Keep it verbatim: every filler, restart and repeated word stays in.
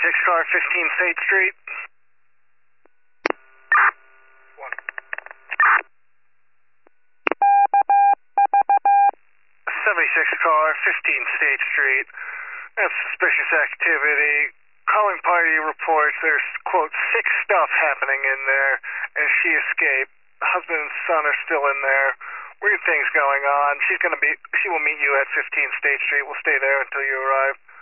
seventy-six car, fifteen State Street. One. seventy-six car, fifteen State Street. That's suspicious activity. Calling party reports there's, quote, sick stuff happening in there, and she escaped. Husband and son are still in there. Weird things going on. She's gonna be, she will meet you at fifteen State Street. We'll stay there until you arrive.